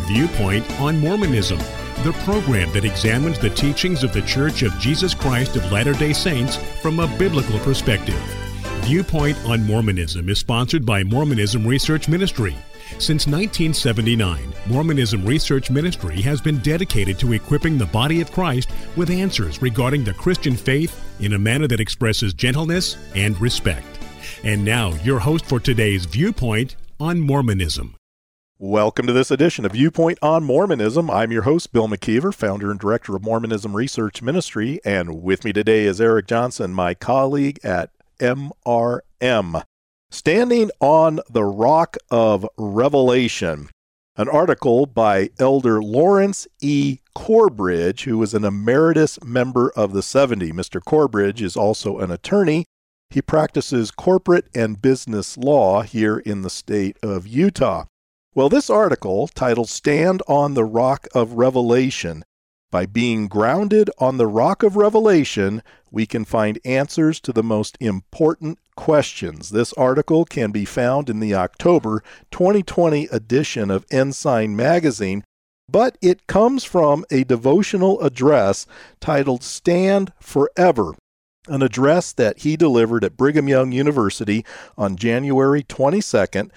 Viewpoint on Mormonism, the program that examines the teachings of the Church of Jesus Christ of Latter-day Saints from a biblical perspective. Viewpoint on Mormonism is sponsored by Mormonism Research Ministry. Since 1979, Mormonism Research Ministry has been dedicated to equipping the body of Christ with answers regarding the Christian faith in a manner that expresses gentleness and respect. And now, your host for today's Viewpoint on Mormonism. Welcome to this edition of Viewpoint on Mormonism. I'm your host, Bill McKeever, founder and director of Mormonism Research Ministry, and with me today is Eric Johnson, my colleague at MRM. Standing on the Rock of Revelation, an article by Elder Lawrence E. Corbridge, who is an emeritus member of the 70. Mr. Corbridge is also an attorney. He practices corporate and business law here in the state of Utah. Well, this article, titled Stand on the Rock of Revelation, by being grounded on the Rock of Revelation, we can find answers to the most important questions. This article can be found in the October 2020 edition of Ensign Magazine, but it comes from a devotional address titled Stand Forever, an address that he delivered at Brigham Young University on January 22nd,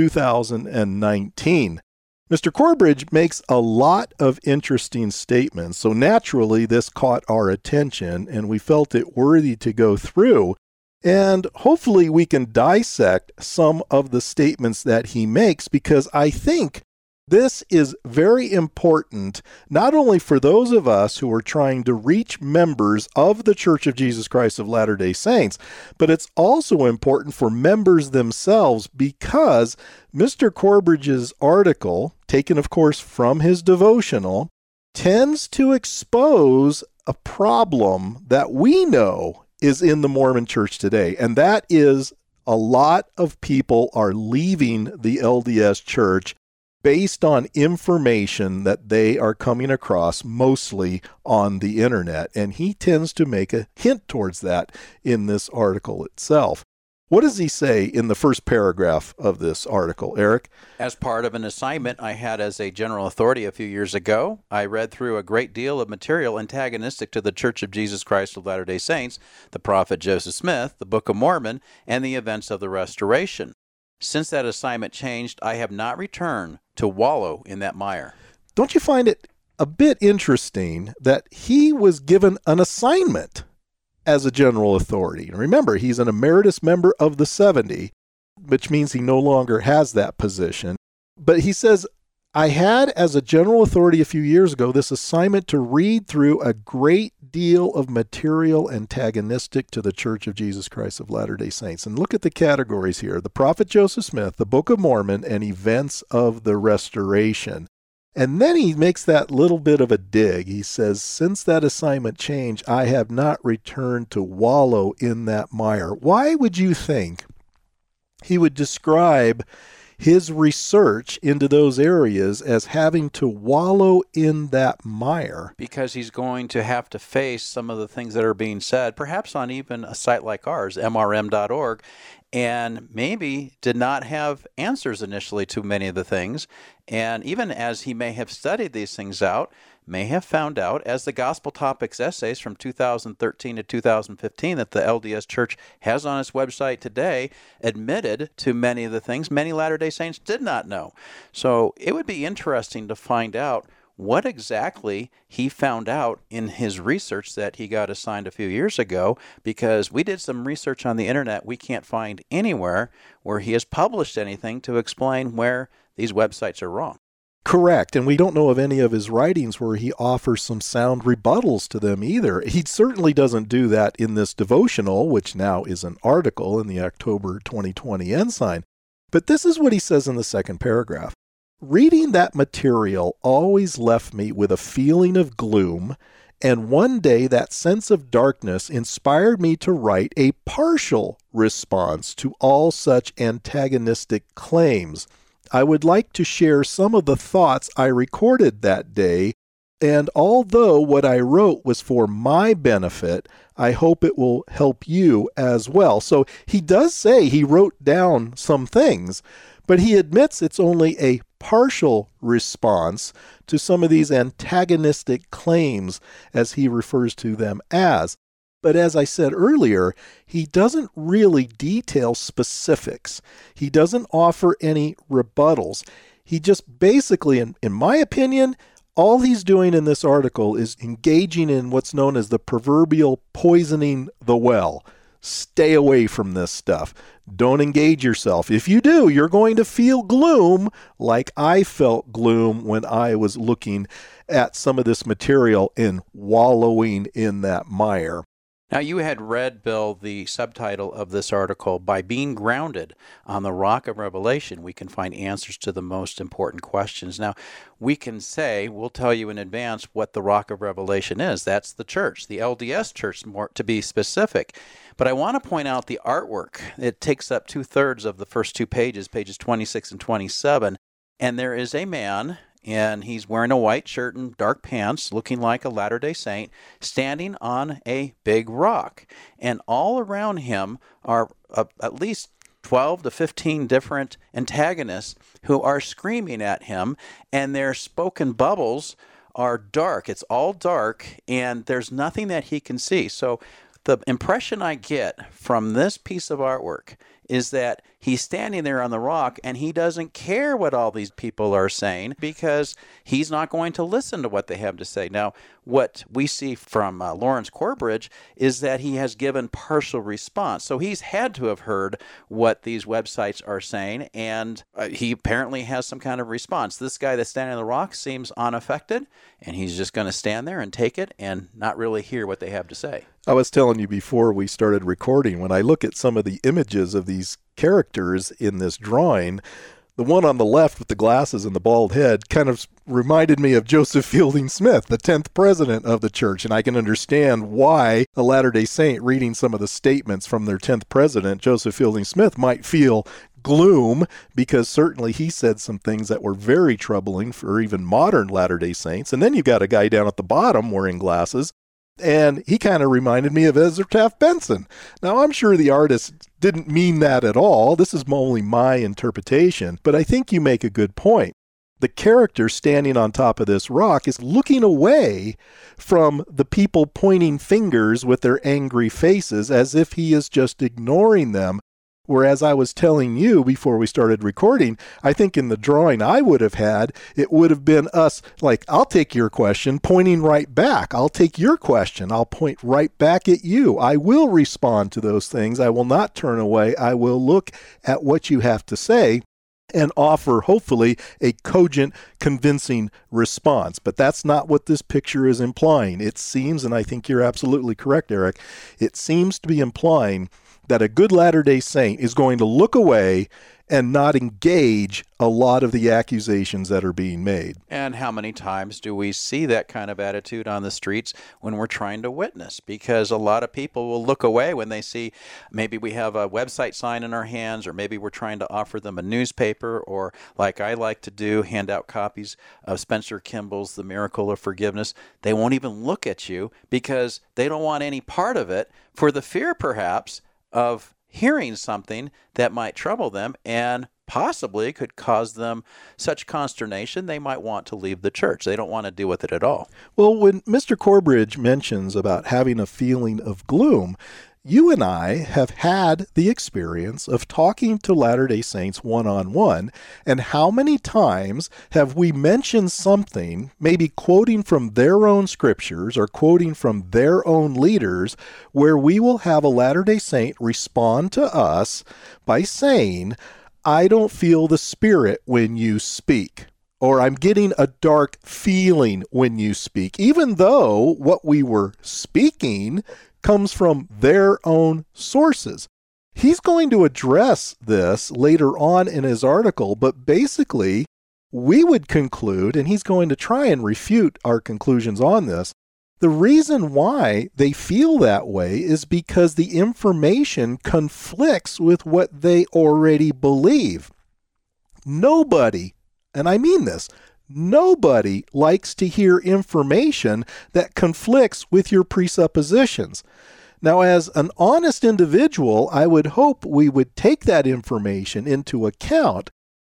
2019. Mr. Corbridge makes a lot of interesting statements, so naturally this caught our attention and we felt it worthy to go through. And hopefully we can dissect some of the statements that he makes, because I think this is very important, not only for those of us who are trying to reach members of the Church of Jesus Christ of Latter-day Saints, but it's also important for members themselves, because Mr. Corbridge's article, taken of course from his devotional, tends to expose a problem that we know is in the Mormon Church today, and that is a lot of people are leaving the LDS Church based on information that they are coming across mostly on the internet. And he tends to make a hint towards that in this article itself. What does he say in the first paragraph of this article, Eric? As part of an assignment I had as a general authority a few years ago, I read through a great deal of material antagonistic to the Church of Jesus Christ of Latter-day Saints, the prophet Joseph Smith, the Book of Mormon, and the events of the Restoration. Since that assignment changed, I have not returned to wallow in that mire. Don't you find it a bit interesting that he was given an assignment as a general authority? And remember, he's an emeritus member of the 70, which means he no longer has that position. But he says, I had as a general authority a few years ago this assignment to read through a great deal of material antagonistic to the Church of Jesus Christ of Latter-day Saints. And look at the categories here: the prophet Joseph Smith, the Book of Mormon, and events of the Restoration. And then he makes that little bit of a dig. He says, since that assignment changed, I have not returned to wallow in that mire. Why would you think he would describe his research into those areas as having to wallow in that mire? Because he's going to have to face some of the things that are being said, perhaps on even a site like ours, mrm.org, and maybe did not have answers initially to many of the things. And even as he may have studied these things out, may have found out, as the Gospel Topics essays from 2013 to 2015 that the LDS Church has on its website today, admitted to many of the things many Latter-day Saints did not know. So it would be interesting to find out what exactly he found out in his research that he got assigned a few years ago, because we did some research on the internet. We can't find anywhere where he has published anything to explain where these websites are wrong. Correct, and we don't know of any of his writings where he offers some sound rebuttals to them either. He certainly doesn't do that in this devotional, which now is an article in the October 2020 Ensign. But this is what he says in the second paragraph. Reading that material always left me with a feeling of gloom, and one day that sense of darkness inspired me to write a partial response to all such antagonistic claims. I would like to share some of the thoughts I recorded that day, and although what I wrote was for my benefit, I hope it will help you as well. So he does say he wrote down some things, but he admits it's only a partial response to some of these antagonistic claims, as he refers to them as. But as I said earlier, he doesn't really detail specifics. He doesn't offer any rebuttals. He just basically, in my opinion, all he's doing in this article is engaging in what's known as the proverbial poisoning the well. Stay away from this stuff. Don't engage yourself. If you do, you're going to feel gloom like I felt gloom when I was looking at some of this material and wallowing in that mire. Now, you had read, Bill, the subtitle of this article, By Being Grounded on the Rock of Revelation, we can find answers to the most important questions. Now, we can say, we'll tell you in advance what the Rock of Revelation is. That's the church, the LDS church, more to be specific. But I want to point out the artwork. It takes up 2/3 of the first two pages, pages 26 and 27. And there is a man, and he's wearing a white shirt and dark pants, looking like a Latter-day Saint, standing on a big rock. And all around him are at least 12 to 15 different antagonists who are screaming at him, and their spoken bubbles are dark. It's all dark, and there's nothing that he can see. So the impression I get from this piece of artwork is that he's standing there on the rock and he doesn't care what all these people are saying because he's not going to listen to what they have to say. Now, what we see from Lawrence Corbridge is that he has given partial response. So he's had to have heard what these websites are saying, and he apparently has some kind of response. This guy that's standing on the rock seems unaffected, and he's just going to stand there and take it and not really hear what they have to say. I was telling you before we started recording, when I look at some of the images of these characters in this drawing, the one on the left with the glasses and the bald head kind of reminded me of Joseph Fielding Smith, the 10th president of the church, and I can understand why a Latter-day Saint reading some of the statements from their 10th president, Joseph Fielding Smith, might feel gloom, because certainly he said some things that were very troubling for even modern Latter-day Saints. And then you've got a guy down at the bottom wearing glasses, and he kind of reminded me of Ezra Taft Benson. Now, I'm sure the artist didn't mean that at all. This is only my interpretation, but I think you make a good point. The character standing on top of this rock is looking away from the people pointing fingers with their angry faces as if he is just ignoring them. Whereas I was telling you before we started recording, I think in the drawing I would have had, it would have been us, like, I'll take your question, pointing right back. I'll take your question. I'll point right back at you. I will respond to those things. I will not turn away. I will look at what you have to say and offer, hopefully, a cogent, convincing response. But that's not what this picture is implying. It seems, and I think you're absolutely correct, Eric, it seems to be implying that a good Latter-day Saint is going to look away and not engage a lot of the accusations that are being made. And how many times do we see that kind of attitude on the streets when we're trying to witness? Because a lot of people will look away when they see maybe we have a website sign in our hands, or maybe we're trying to offer them a newspaper, or like I like to do, hand out copies of Spencer Kimball's The Miracle of Forgiveness. They won't even look at you because they don't want any part of it, for the fear perhaps of hearing something that might trouble them and possibly could cause them such consternation they might want to leave the church. They don't want to deal with it at all. Well, when Mr. Corbridge mentions about having a feeling of gloom, you and I have had the experience of talking to Latter-day Saints one-on-one, and how many times have we mentioned something, maybe quoting from their own scriptures or quoting from their own leaders, where we will have a Latter-day Saint respond to us by saying, I don't feel the Spirit when you speak, or I'm getting a dark feeling when you speak, even though what we were speaking comes from their own sources. He's going to address this later on in his article, but basically we would conclude, and he's going to try and refute our conclusions on this, the reason why they feel that way is because the information conflicts with what they already believe. Nobody, and I mean this, nobody likes to hear information that conflicts with your presuppositions. Now, as an honest individual, I would hope we would take that information into account,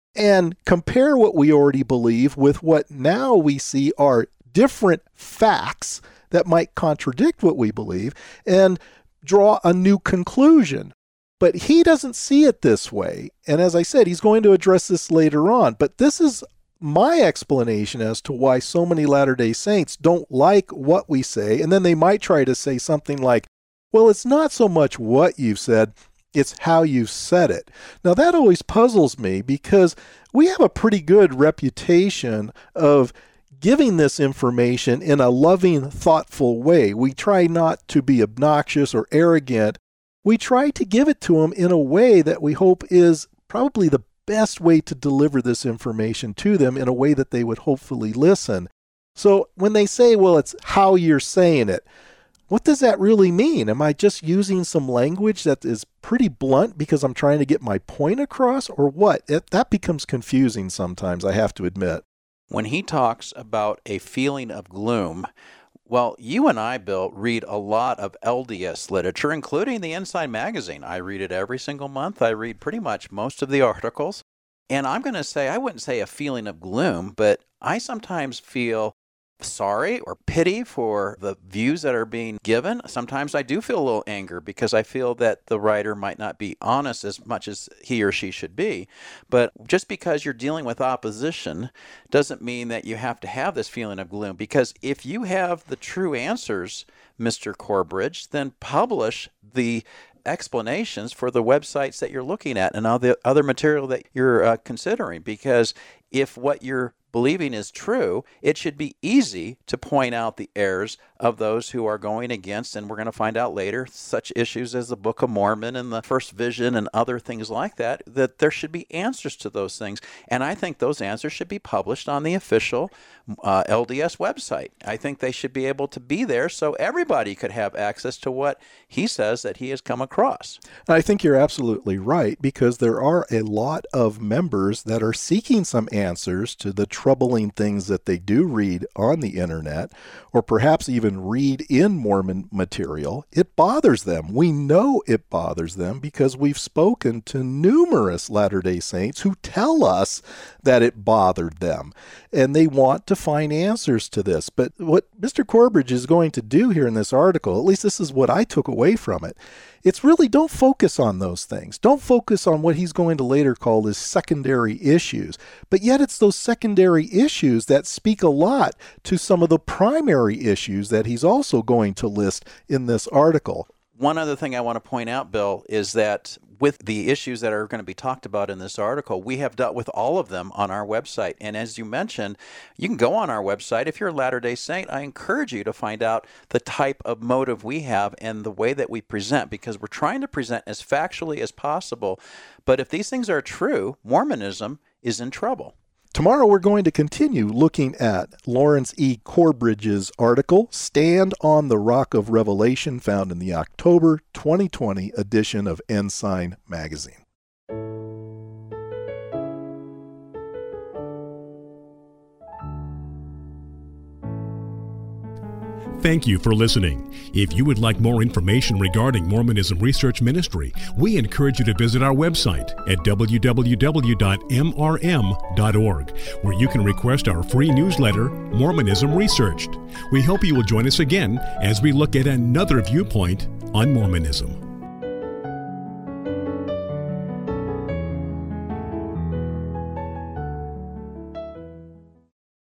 and compare what we already believe with what now we see are different facts that might contradict what we believe, and draw a new conclusion. But he doesn't see it this way. And as I said, he's going to address this later on. But this is my explanation as to why so many Latter-day Saints don't like what we say. And then they might try to say something like, well, it's not so much what you've said, it's how you've said it. Now, that always puzzles me because we have a pretty good reputation of giving this information in a loving, thoughtful way. We try not to be obnoxious or arrogant. We try to give it to them in a way that we hope is probably the best way to deliver this information to them in a way that they would hopefully listen. So when they say, well, it's how you're saying it, what does that really mean? Am I just using some language that is pretty blunt because I'm trying to get my point across, or what? That becomes confusing sometimes, I have to admit. When he talks about a feeling of gloom, well, you and I, Bill, read a lot of LDS literature, including the Ensign magazine. I read it every single month. I read pretty much most of the articles. And I'm going to say, I wouldn't say a feeling of gloom, but I sometimes feel sorry or pity for the views that are being given. Sometimes I do feel a little anger because I feel that the writer might not be honest as much as he or she should be. But just because you're dealing with opposition doesn't mean that you have to have this feeling of gloom, because if you have the true answers, Mr. Corbridge, then publish the explanations for the websites that you're looking at and all the other material that you're considering, because if what you're believing is true, it should be easy to point out the errors of those who are going against, and we're going to find out later, such issues as the Book of Mormon and the First Vision and other things like that, that there should be answers to those things. And I think those answers should be published on the official LDS website. I think they should be able to be there so everybody could have access to what he says that he has come across. I think you're absolutely right, because there are a lot of members that are seeking some answers to the troubling things that they do read on the internet, or perhaps even read in Mormon material. It bothers them. We know it bothers them because we've spoken to numerous Latter-day Saints who tell us that it bothered them, and they want to find answers to this. But what Mr. Corbridge is going to do here in this article, at least this is what I took away from it, it's really, don't focus on those things. Don't focus on what he's going to later call his secondary issues. But yet it's those secondary issues that speak a lot to some of the primary issues that he's also going to list in this article. One other thing I want to point out, Bill, is that with the issues that are going to be talked about in this article, we have dealt with all of them on our website. And as you mentioned, you can go on our website. If you're a Latter-day Saint, I encourage you to find out the type of motive we have and the way that we present, because we're trying to present as factually as possible. But if these things are true, Mormonism is in trouble. Tomorrow we're going to continue looking at Lawrence E. Corbridge's article, Stand on the Rock of Revelation, found in the October 2020 edition of Ensign magazine. Thank you for listening. If you would like more information regarding Mormonism Research Ministry, we encourage you to visit our website at www.mrm.org, where you can request our free newsletter, Mormonism Researched. We hope you will join us again as we look at another viewpoint on Mormonism.